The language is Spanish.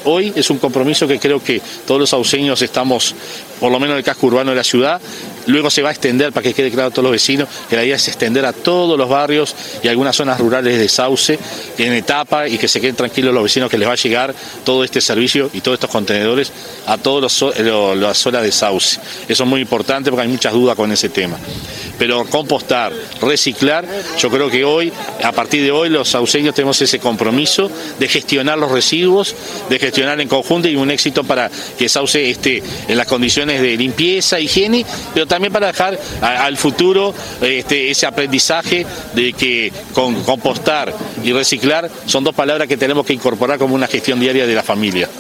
hoy es un compromiso que creo que todos los sauceños estamos, por lo menos en el casco urbano de la ciudad. Luego se va a extender, para que quede claro a todos los vecinos, que la idea es extender a todos los barrios y algunas zonas rurales de Sauce en etapa, y que se queden tranquilos los vecinos que les va a llegar todo este servicio y todos estos contenedores a todas las zonas de Sauce. Eso es muy importante porque hay muchas dudas con ese tema. Pero compostar, reciclar, yo creo que hoy, a partir de hoy, los sauceños tenemos ese compromiso de gestionar los residuos, de gestionar en conjunto, y un éxito para que Sauce esté en las condiciones de limpieza, higiene, pero también para dejar al futuro ese aprendizaje de que compostar y reciclar son dos palabras que tenemos que incorporar como una gestión diaria de la familia.